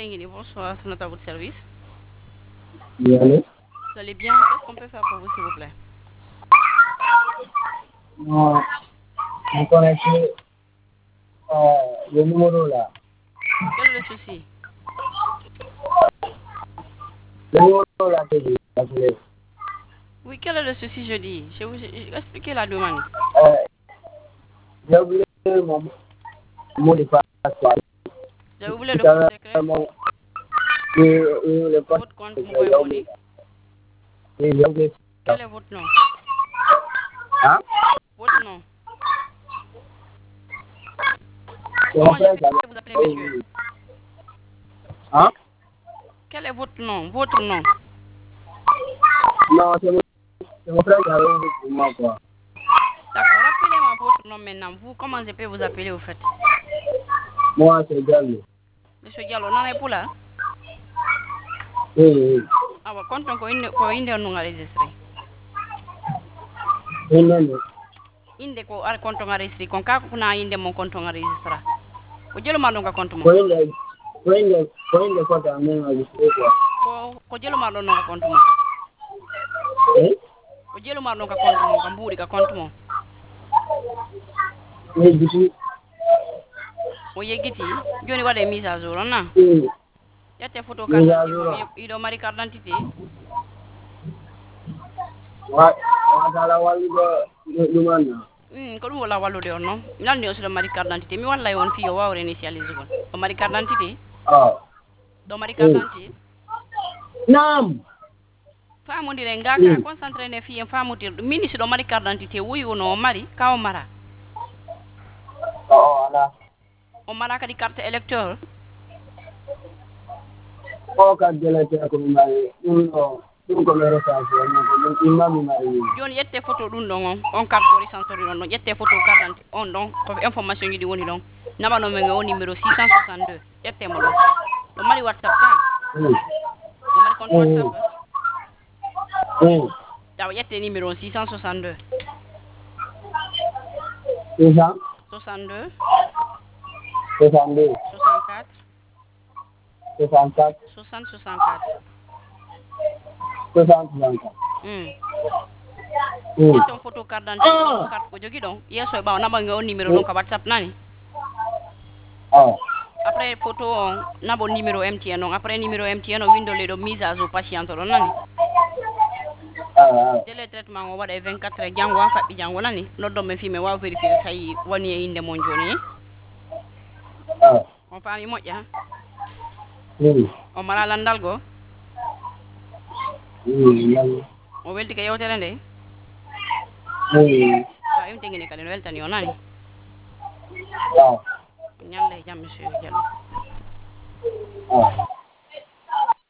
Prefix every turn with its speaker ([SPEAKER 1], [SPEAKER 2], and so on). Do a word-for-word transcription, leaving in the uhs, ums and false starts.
[SPEAKER 1] Bienvenue, bonsoir, c'est notre à votre service.
[SPEAKER 2] Oui, allô?
[SPEAKER 1] Vous allez bien? Qu'est-ce qu'on peut faire pour vous, s'il vous plaît?
[SPEAKER 2] Non, vous connaissez euh, le numéro là.
[SPEAKER 1] Quel est le souci?
[SPEAKER 2] Le numéro là que j'ai appelé.
[SPEAKER 1] Oui, quel est le souci, je dis? Je vais vous je vais expliquer la demande.
[SPEAKER 2] Euh, j'ai oublié mon mot de passe.
[SPEAKER 1] Vous voulez
[SPEAKER 2] Tout
[SPEAKER 1] le
[SPEAKER 2] à
[SPEAKER 1] code
[SPEAKER 2] l'heure,
[SPEAKER 1] secret?
[SPEAKER 2] mon, oui, oui, le passe,
[SPEAKER 1] Votre compte
[SPEAKER 2] j'ai
[SPEAKER 1] mobile
[SPEAKER 2] oublié.
[SPEAKER 1] money?
[SPEAKER 2] Oui, j'ai oublié.
[SPEAKER 1] Quel est votre nom?
[SPEAKER 2] Hein?
[SPEAKER 1] Votre nom?
[SPEAKER 2] C'est mon
[SPEAKER 1] Comment je
[SPEAKER 2] frère
[SPEAKER 1] peux
[SPEAKER 2] qui a
[SPEAKER 1] vous appeler, monsieur?
[SPEAKER 2] oublié. Hein?
[SPEAKER 1] Quel est votre nom? Votre nom?
[SPEAKER 2] Non, c'est mon, c'est mon frère qui a oublié pour moi, quoi.
[SPEAKER 1] D'accord, rappelez-moi votre nom maintenant. Vous, comment je peux vous appeler au fait?
[SPEAKER 2] Moi, c'est Diallo.
[SPEAKER 1] Monsieur Diallo, non, est pour là?
[SPEAKER 2] Oui, oui.
[SPEAKER 1] Ah, ouais, compte on inde ko inde on enregistré.
[SPEAKER 2] Oui, non, non.
[SPEAKER 1] Inde ko ar compte on enregistré. Kon ka ko na inde mon compte on enregistré. Ko jelo ma ka compte mo.
[SPEAKER 2] Pour une, pour une, pour une fois, quand même, enregistré, quoi.
[SPEAKER 1] Ko ko jelo ma ka compte mo.
[SPEAKER 2] Oui?
[SPEAKER 1] Ko jelo ma ka compte mo, ka mburi ka compte mo.
[SPEAKER 2] Oui, du coup,
[SPEAKER 1] O yegiti joni wade mise à jour na.
[SPEAKER 2] oui.
[SPEAKER 1] Yatte photo carte
[SPEAKER 2] Mise à
[SPEAKER 1] d'identité
[SPEAKER 2] jour,
[SPEAKER 1] mo
[SPEAKER 2] là.
[SPEAKER 1] ido mari carte d'identité.
[SPEAKER 2] Ouais, on va la voir le demande.
[SPEAKER 1] Hmm ko dum wala wallo de on no. Nan ni o mari carte d'identité mi walla on fi yo wawre initialiser gon. O mari carte d'identité.
[SPEAKER 2] Ah,
[SPEAKER 1] Do mari carte
[SPEAKER 2] oui.
[SPEAKER 1] d'identité.
[SPEAKER 2] Nam.
[SPEAKER 1] Famodire ngaka
[SPEAKER 2] Oui.
[SPEAKER 1] concentré ne fi en famodir ministre do mari carte d'identité wuyu no mari ka o mara.
[SPEAKER 2] Oh, voilà.
[SPEAKER 1] O mara ka di carte électeur.
[SPEAKER 2] Oh, quand je l'ai fait comme mari, non, non, comme le reçu, non, il m'a mis marié.
[SPEAKER 1] Joni yette photo dun don on on carte ko recensori non yette photo carte d'identité on don ko information yi di woni don naba no men o numéro six cent soixante-deux yette mo don do mari whatsapp ka
[SPEAKER 2] Oui.
[SPEAKER 1] do mari compte
[SPEAKER 2] Oui,
[SPEAKER 1] whatsapp
[SPEAKER 2] oui.
[SPEAKER 1] daw yette numéro six cent soixante-deux
[SPEAKER 2] C'est ça?
[SPEAKER 1] soixante-deux
[SPEAKER 2] soixante-deux,
[SPEAKER 1] soixante-quatre
[SPEAKER 2] soixante-quatre,
[SPEAKER 1] soixante soixante-quatre
[SPEAKER 2] soixante, soixante-quatre.
[SPEAKER 1] hmm
[SPEAKER 2] Oui.
[SPEAKER 1] yette on photo carte d'identité on
[SPEAKER 2] Ah!
[SPEAKER 1] carte ko jogi don yeso ba naba ngo numéro
[SPEAKER 2] Oui.
[SPEAKER 1] don ka whatsapp nani
[SPEAKER 2] Ah.
[SPEAKER 1] après photo on nabo numéro M T N on après numéro M T N on window le do mise à jour patient don nani
[SPEAKER 2] Ah, ah.
[SPEAKER 1] délai traitement o waɗa vingt-quatre heures janngo an faɓɓi janngo nani noddo me fi mi wawa vérifier tawi woni e inde mon joni
[SPEAKER 2] Ah.
[SPEAKER 1] on faami moƴƴa
[SPEAKER 2] Oui.
[SPEAKER 1] o mara landal go
[SPEAKER 2] Oui, oui.
[SPEAKER 1] o welti ko yewtere nde
[SPEAKER 2] Oui.
[SPEAKER 1] sa imtegini kadi no weltani o nani
[SPEAKER 2] Ah.
[SPEAKER 1] ñalla e jam monsieur Diallo
[SPEAKER 2] Ah.